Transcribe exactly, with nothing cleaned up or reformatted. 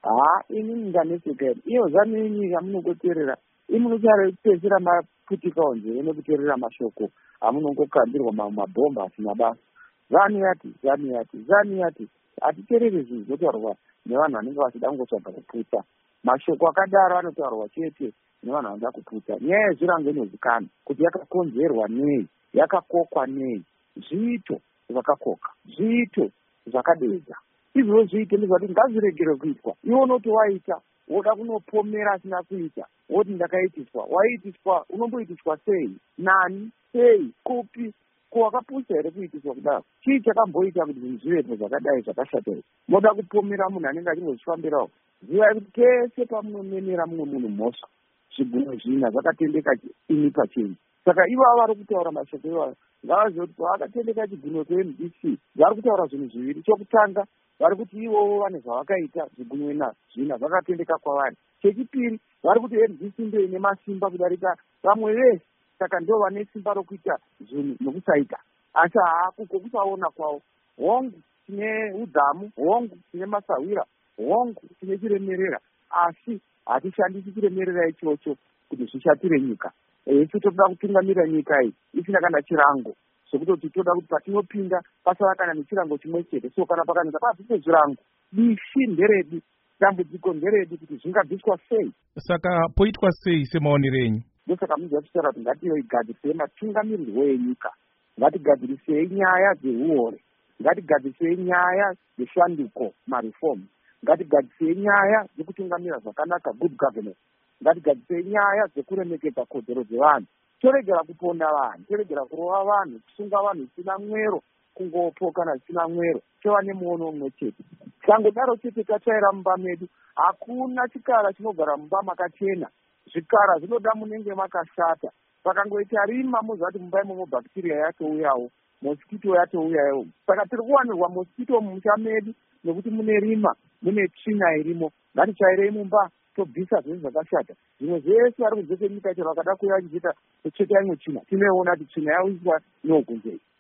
ha ini nganetseka here iyo zami nyika munongoteerera imunochapedzisira maputika onje nekuteerera mashoko amunongokandirwa mabhomba asina basa. Zani yati zani yati zani yati hatiteereri zvinhu zvinotaurwa nevanhu vanenge vachida kungotsvaga kuputsa. Mashoko akadaro anotaurwa chete nevanhu vanoda kuputsa. Nyaya yezvirango inozikanwa kuti yakakonzerwa nei, yakakokwa nei, zviito zvakakoka, zviito zvakadedza. Izvozvo zviito ndizvati ngazviregere kuitwa. Iwe unoti waita woda kunopomera asina kuita, woti ndakaitiswa. Waitiswa unomboitiswa sei, nani, sei, kupi, kwakapusa here kuitiswa kudaro? Chii chakamboita kuti zvinhu zvivepo zvakadai zvakashata here? Moda kupomera munhu anenge achingozvifambirawo. Zivai kuti pese pamunomenera mumwe munhu mhosva, zvigunwe zvina zvakatendeka ini pachenyu. Saka ivavo vari kutaura mashoko iwayo ngavazive kuti pavakatendeka chigunwe che-M D C vari kutaura zvinhu zviviri. Chokutanga, vari kuti ivovo vane zvavakaita zvigunwe na zvina zvakatendeka kwavari. Chechipiri, vari kuti M D C ndiyo ine masimba kudarika vamwe vese, saka ndivo vane simba rokuita zvinhu nokusaita. Asi haakuko kusaona kwavo. Hongu tine udzamu, hongu tine masawira, hongu tine chiremerera, asi hatishandisi chiremerera ichocho kuti zvishatire nyika. Esi toda kutungamira nyika iyi isina kana chirango sokutoti toda kuti patinopinda pasava kana nechirango chimwe chete. So kana pakanaka pabviswe zvirango, dishi nderedu, dambudziko nderedu kuti zvingabviswa sei. Saka poitwa sei semaonero enyu? Ndosaka munoziva kutaura kuti ngatigadzirisei matungamirirwo enyika, ngatigadzirisei nyaya dzeuore, ngatigadzirisei nyaya dzeshanduko, mareform, ngatigadzirisei nyaya dzekutungamira zvakanaka, good governance, ngatigadzirisei nyaya dzekuremekedza kodzero dzevanhu. Toregera kuponda vanhu, toregera kurova vanhu, kusunga vanhu zvisina mwero, kungopo kana zvisina mwero, tova nemuono umwe chete. Tangodaro chete tatsvaira mumba medu, hakuna chikara chinogara mumba makachena. Zvikara zvinoda munenge makashata. Pakangoita rima mozati mumba imomo bacteria yatouyawo, mosquito yatouyawo. Saka tiri kuwanirwa mosquito mumusha medu nekuti mune rima, mune tsvina irimo. Ngatitsvairei mumba tobvisa zvese zvakashata. Zvimwe zvese vari kunze kwenyika chero vakada kuuya vachiita kucheka imwe tsvina, tinoiona kuti tsvina yauyiswa neokunzei.